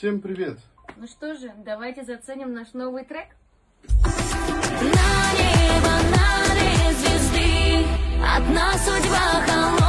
Всем привет! Ну что же, давайте заценим наш новый трек. На небо звезды, одна судьба холодная.